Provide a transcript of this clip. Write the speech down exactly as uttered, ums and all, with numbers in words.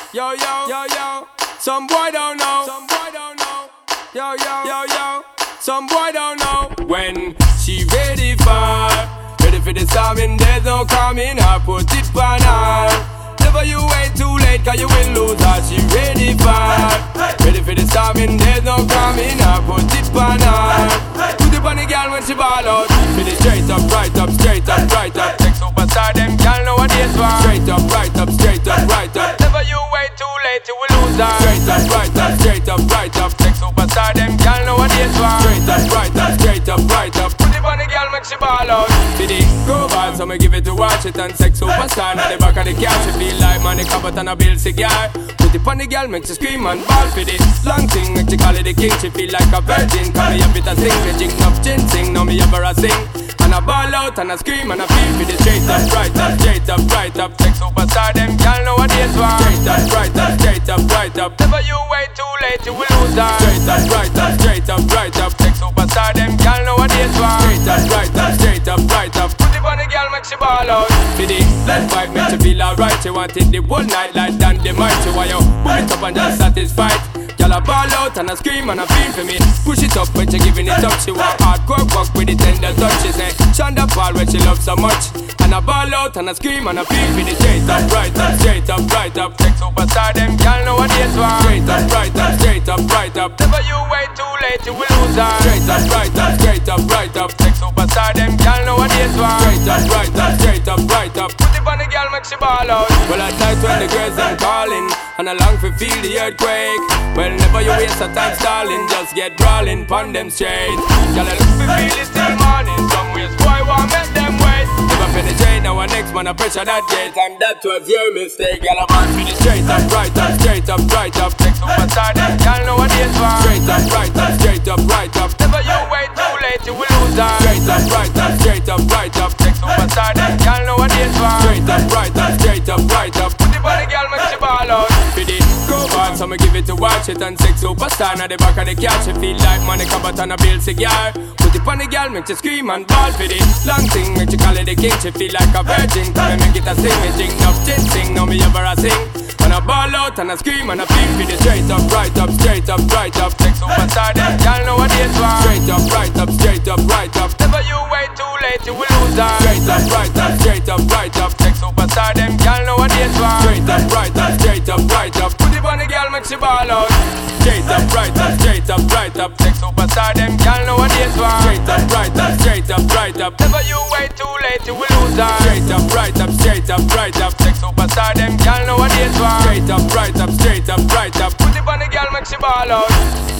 Yo, yo, yo, yo. Some boy don't know. Some boy don't know. Yo, yo, yo, yo. Some boy don't know when she ready for. Ready for the storming, there's no calming. I put it on her. Never you wait too late, cause you will lose her. She ready for. Ready for the storming, there's no calming. I put it on her. Put it on the girl when she ball out. Feel it straight up, right up, straight up, right up. Take superstar, them girl know what this for. Straight up, right up, straight up, right up. Never you wait too late, you will lose her. Straight up, right up, straight up, right up. Take superstar, them girl know what this for. Straight up, right up, straight up, right up. Put it on the girl, make she ball out. Did it go bad, so me give it to watch it. And sex superstar, now the back of the car. She feel like money cup and a bill cigar. Put it on the girl, make she scream and ball for this long thing, make she call it the king. She feel like a virgin, call me a bit of sing. Me jing up chin sing, now me ever a sing. And I ball out and I scream and I feel for the straight up, right up, straight up, right up. Sex superstar, them girl know what this one. Straight up, right up, straight up, right up. Never you wait too late, you will lose her. Straight up, right up, straight up, right up. Sex superstar, them girl know what this one. Straight up, right up, straight up, right up. Put it on the girl, make she ball out. For the blood vibe, make she feel alright. She want it the whole night like Dan the might. She want you put it up and just satisfied. Girl I ball out and I scream and I feel for me. Push it up when she giving it up. She want hardcore fuck with the tender touch. She say Shonda Paul when she loves so much. And I ball out and I scream and I feel for the straight up, right up, straight up, right up. Sex superstar, them girl know what this one. Straight up, right up, straight up, right up. Never you wait too late, you will lose her. Straight up, right up, straight up, right up. Sex superstar, them girl know what this one. Straight up, right up, straight up, right up. Put it on the girl, make she ball out. Well at night when the girls them calling, and I long for feel the earthquake. Well never you waste a time stalling, just get brawling, pon them straight. Girl I look for feel it till morning. Some ways boy want make them wait. Never penetrate, now our next man a pressure that gate. And that was your mistake. Girl I want for the straight up, right up, straight up, right up. Sex superstar, them girl know what this for. Straight up, right up, straight up, right up. Never you wait too late, you will lose her. Straight up, right up, straight up, right up. Sex superstar, them girl know what this for. Straight up, right up, straight up, right up. Put it on the girl, make she ball out. For the go bad, so me give it to watch it. And sex superstar, now the back of the car. She feel like money cup and a bill cigar. Put it on the girl, make she scream and ball for the long thing, make she call it the king. She feel like a virgin, come and make it a sing. Me jing up chin sing, now me ever a sing. And I ball out and I scream and I feel for the straight up, right up, straight up, right up. Sex superstar, them y'all know what this one. Straight up, right up, straight up, right up. Never you wait too late, you will lose her. Straight up, right up, straight up, right up. Sex superstar, them y'all know what this one. Straight up, right up, straight up, right up. Put it on the girl, make she ball out. Straight up, right up, straight up, right up. Sex superstar, them y'all know what this one. Straight up, right up, straight up, right up. Never you wait too late, you will lose her. Straight up, right up, straight up, right up. Sex superstar, them y'all know what this one. Straight up, right up, straight up, right up. Put it on the girl, make she ball out.